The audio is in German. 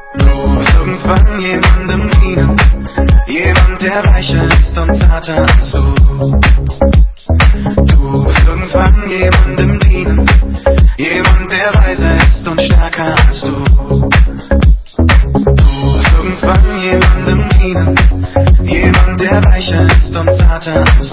Du wirst irgendwann jemandem dienen, jemand, der weicher ist und zarter als du. Du wirst irgendwann jemandem dienen, jemand, der weiser ist und stärker als du. Du wirst irgendwann jemandem dienen, jemand, der weicher ist und zarter als du.